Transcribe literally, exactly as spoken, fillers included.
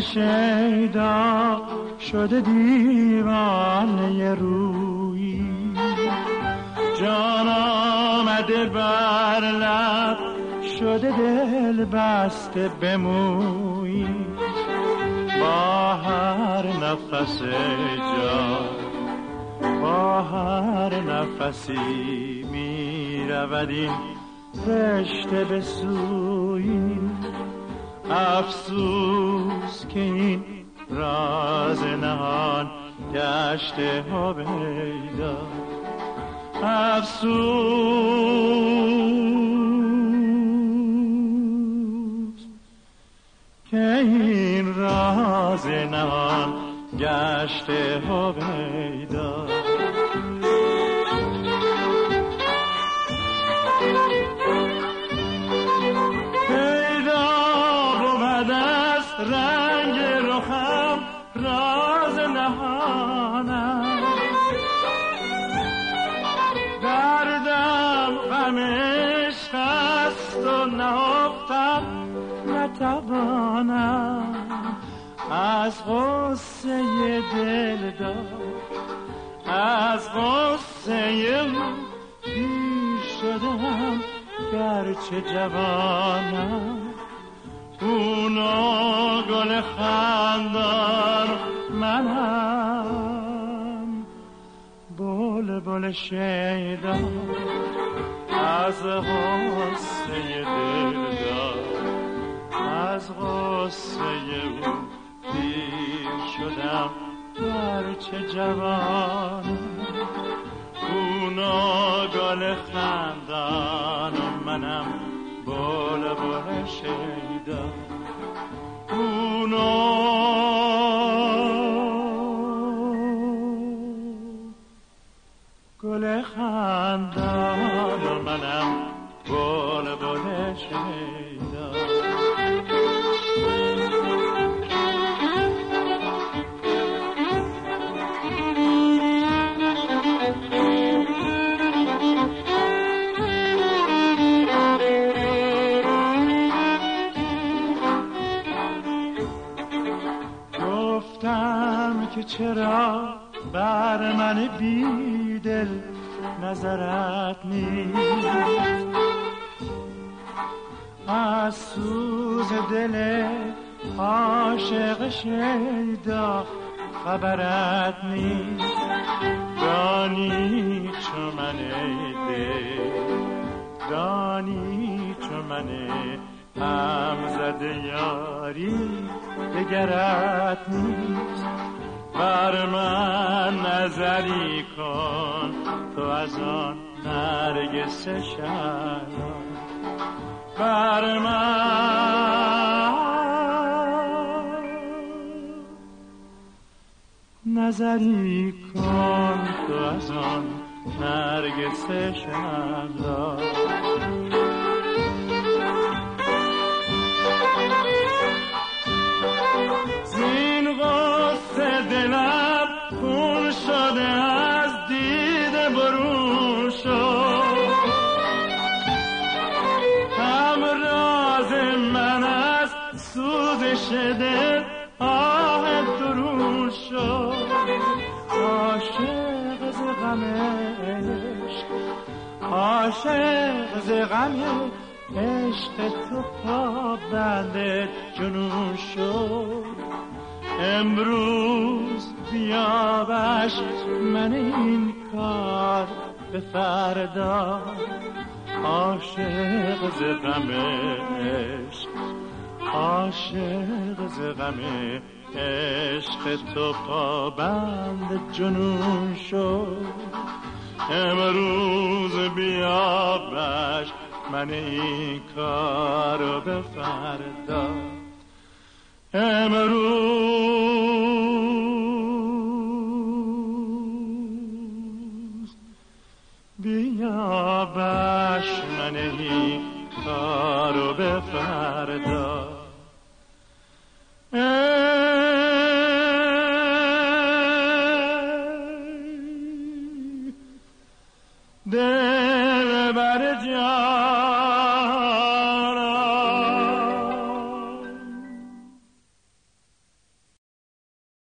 شیدا شده دیوانه رویی، جان آمده بر لب شده دل بسته به مویی. با هر نفس جان با هر نفسی می رود این رشته به سویی. افسوس که این راز نهان گشته هویدا، افسوس که این راز نهان گشته هویدا. رنگ رخم راز نهانم، دردم غم عشق است و نهفتم نتوانم. از غصه دل دار از غصه او پیر شدم گرچه جوانم. اونا گل خندان منم بلبل شیدا. از غصه دل دار از غصه او پیر شدم گرچه جوانم. اونا گل خندان منم بلبل شیدا. اونا گل خندان منم بلبل شیدا. که چرا بر من بیدل نظرت نیست، از سوز دل عاشق شیدا خبرت نیست. دانی چو من دل دانی چو من هم زده یاری دگرت نیست. بر من نظری کن تو از آن نرگس شنان. بر من نظری کن تو از آن نرگس شنان. دلم خون شده از دیده برون شد، هم راز من از سوزش دل آه درون شد. عاشق ز غم عشق عاشق ز غم عشق تو پا بند جنون شد. امروز بیابش من این کار به فردا. عاشق ز غم عشق عاشق ز غم عشق تو پابند جنون شد. امروز بیابش من این کار به فردا. امروز بیابش من این کارو به فردا. دل بر جان